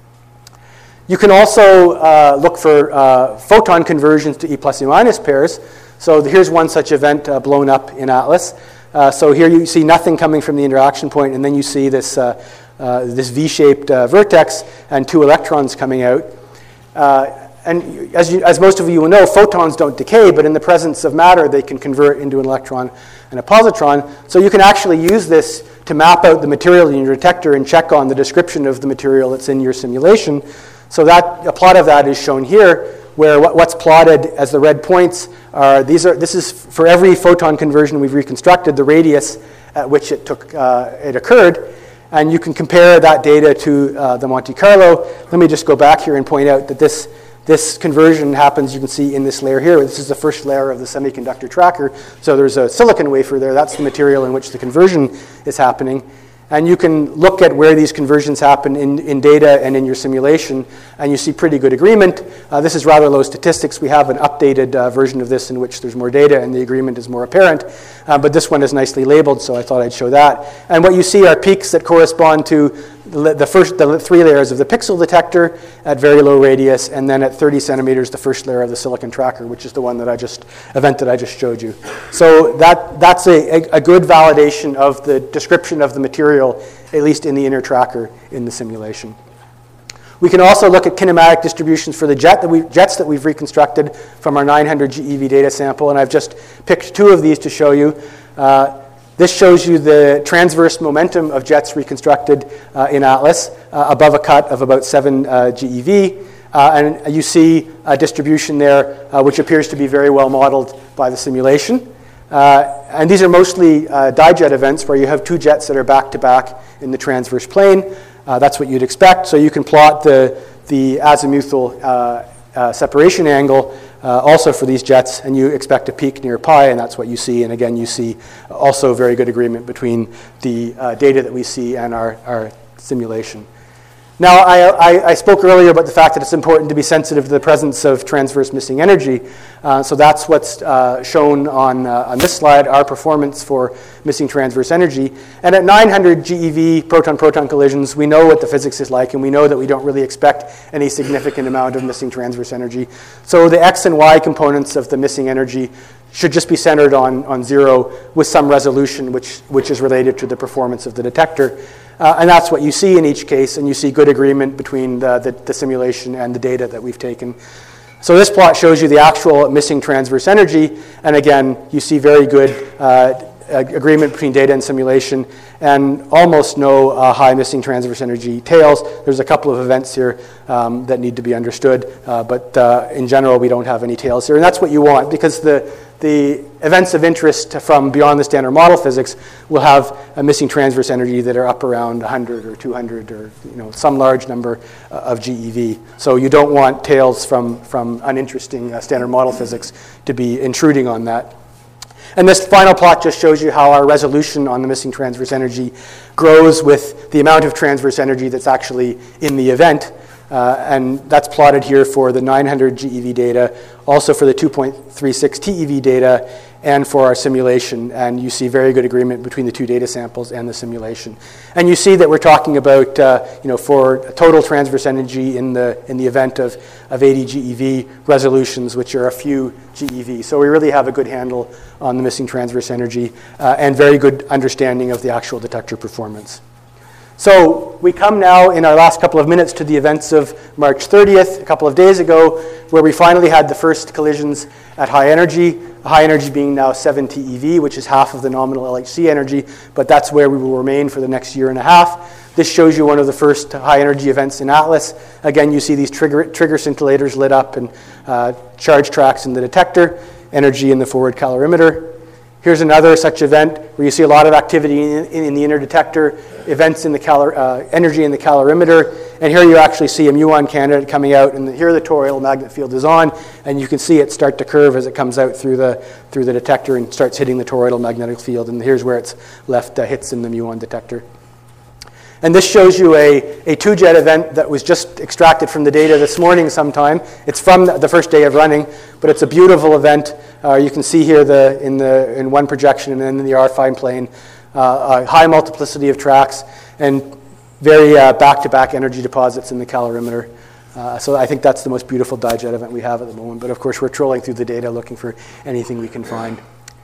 You can also uh, look for uh, photon conversions to E plus E minus pairs. So here's one such event uh, blown up in ATLAS. Uh, so here you see nothing coming from the interaction point, and then you see this uh, Uh, this V-shaped uh, vertex and two electrons coming out. Uh, and as, you, as most of you will know, photons don't decay, but in the presence of matter, they can convert into an electron and a positron. So you can actually use this to map out the material in your detector and check on the description of the material that's in your simulation. So that, a plot of that is shown here, where what, what's plotted as the red points are, these are, this is for every photon conversion we've reconstructed, the radius at which it, took, uh, it occurred. And you can compare that data to uh, the Monte Carlo. Let me just go back here and point out that this, this conversion happens, you can see, in this layer here. This is the first layer of the semiconductor tracker. So there's a silicon wafer there. That's the material in which the conversion is happening. And you can look at where these conversions happen in, in data and in your simulation, and you see pretty good agreement. Uh, this is rather low statistics. We have an updated uh, version of this in which there's more data and the agreement is more apparent. Uh, but this one is nicely labeled, so I thought I'd show that. And what you see are peaks that correspond to the first, the three layers of the pixel detector at very low radius, and then at thirty centimeters, the first layer of the silicon tracker, which is the one that I just, event that I just showed you. So that, that's a, a good validation of the description of the material, at least in the inner tracker in the simulation. We can also look at kinematic distributions for the jet that we, jets that we've reconstructed from our nine hundred G eV data sample, and I've just picked two of these to show you. Uh, This shows you the transverse momentum of jets reconstructed uh, in ATLAS uh, above a cut of about seven uh, G eV. Uh, and you see a distribution there uh, which appears to be very well modeled by the simulation. Uh, and these are mostly uh, dijet events where you have two jets that are back-to-back in the transverse plane. Uh, that's what you'd expect. So you can plot the, the azimuthal uh, uh, separation angle Uh, also for these jets, and you expect a peak near pi, and that's what you see. And again, you see also very good agreement between the uh, data that we see and our, our simulation. Now, I, I, I spoke earlier about the fact that it's important to be sensitive to the presence of transverse missing energy. Uh, so that's what's uh, shown on, uh, on this slide, our performance for missing transverse energy. And at nine hundred G eV proton-proton collisions, we know what the physics is like, and we know that we don't really expect any significant amount of missing transverse energy. So the X and Y components of the missing energy should just be centered on, on zero with some resolution, which, which is related to the performance of the detector. Uh, and that's what you see in each case, and you see good agreement between the, the, the simulation and the data that we've taken. So this plot shows you the actual missing transverse energy, and again, you see very good uh, agreement between data and simulation, and almost no uh, high missing transverse energy tails. There's a couple of events here um, that need to be understood, uh, but uh, in general, we don't have any tails here, and that's what you want, because the The events of interest from beyond the standard model physics will have a missing transverse energy that are up around one hundred or two hundred or you know some large number of G eV. So you don't want tails from, from uninteresting uh, standard model physics to be intruding on that. And this final plot just shows you how our resolution on the missing transverse energy grows with the amount of transverse energy that's actually in the event. Uh, and that's plotted here for the nine hundred G E V data, also for the two point three six T E V data, and for our simulation. And you see very good agreement between the two data samples and the simulation. And you see that we're talking about, uh, you know, for total transverse energy in the in the event of, of eighty G E V resolutions, which are a few G E V. So we really have a good handle on the missing transverse energy uh, and very good understanding of the actual detector performance. So we come now in our last couple of minutes to the events of March thirtieth, a couple of days ago, where we finally had the first collisions at high energy, high energy being now seven T E V, which is half of the nominal L H C energy, but that's where we will remain for the next year and a half. This shows you one of the first high energy events in ATLAS. Again, you see these trigger, trigger scintillators lit up and uh, charge tracks in the detector, energy in the forward calorimeter. Here's another such event where you see a lot of activity in, in, in the inner detector, events in the calor, uh, energy in the calorimeter, and here you actually see a muon candidate coming out, and the, here the toroidal magnet field is on, and you can see it start to curve as it comes out through the through the detector and starts hitting the toroidal magnetic field, and here's where it's left uh, hits in the muon detector. And this shows you a, a two-jet event that was just extracted from the data this morning sometime. It's from the first day of running, but it's a beautiful event. Uh, you can see here the in the in one projection and then in the R-fine plane, uh, a high multiplicity of tracks and very uh, back-to-back energy deposits in the calorimeter. Uh, so I think that's the most beautiful dijet event we have at the moment. But of course, we're trolling through the data looking for anything we can find.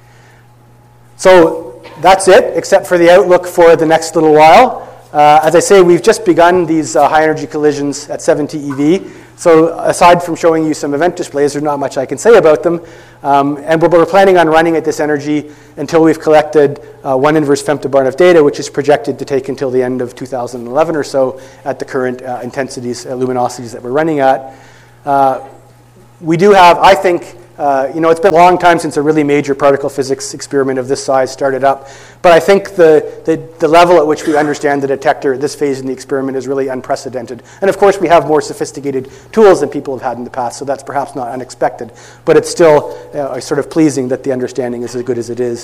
So that's it, except for the outlook for the next little while. Uh, as I say, we've just begun these uh, high-energy collisions at seven T E V. So aside from showing you some event displays, there's not much I can say about them. Um, and we're, we're planning on running at this energy until we've collected uh, one inverse femtobarn of data, which is projected to take until the end of two thousand eleven or so at the current uh, intensities, uh, luminosities that we're running at. Uh, we do have, I think, Uh, you know, it's been a long time since a really major particle physics experiment of this size started up. But I think the, the, the level at which we understand the detector at this phase in the experiment is really unprecedented. And of course, we have more sophisticated tools than people have had in the past, so that's perhaps not unexpected. But it's still uh, sort of pleasing that the understanding is as good as it is.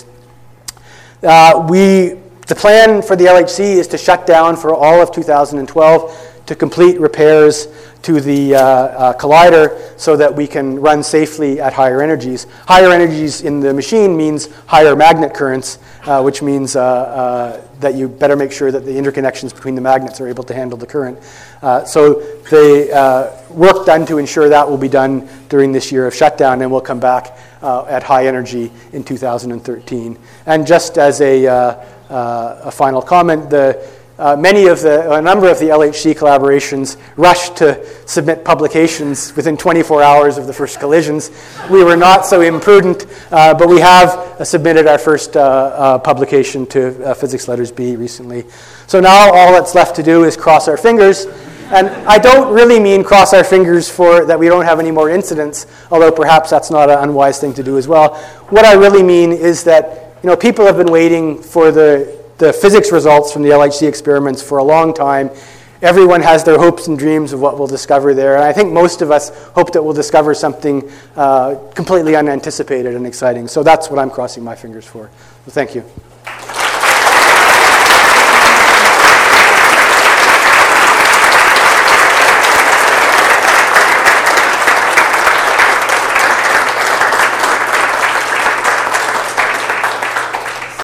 Uh, we, the plan for the L H C is to shut down for all of two thousand twelve to complete repairs to the uh, uh, collider so that we can run safely at higher energies. Higher energies in the machine means higher magnet currents, uh, which means uh, uh, that you better make sure that the interconnections between the magnets are able to handle the current. Uh, so the uh, work done to ensure that will be done during this year of shutdown, and we'll come back uh, at high energy in two thousand thirteen. And just as a, uh, uh, a final comment, the Uh, many of the, a number of the L H C collaborations rushed to submit publications within twenty-four hours of the first collisions. We were not so imprudent, uh, but we have uh, submitted our first uh, uh, publication to uh, Physics Letters B recently. So now all that's left to do is cross our fingers. And I don't really mean cross our fingers for that we don't have any more incidents, although perhaps that's not an unwise thing to do as well. What I really mean is that, you know, people have been waiting for the the physics results from the L H C experiments for a long time. Everyone has their hopes and dreams of what we'll discover there. And I think most of us hope that we'll discover something uh, completely unanticipated and exciting. So that's what I'm crossing my fingers for. So thank you.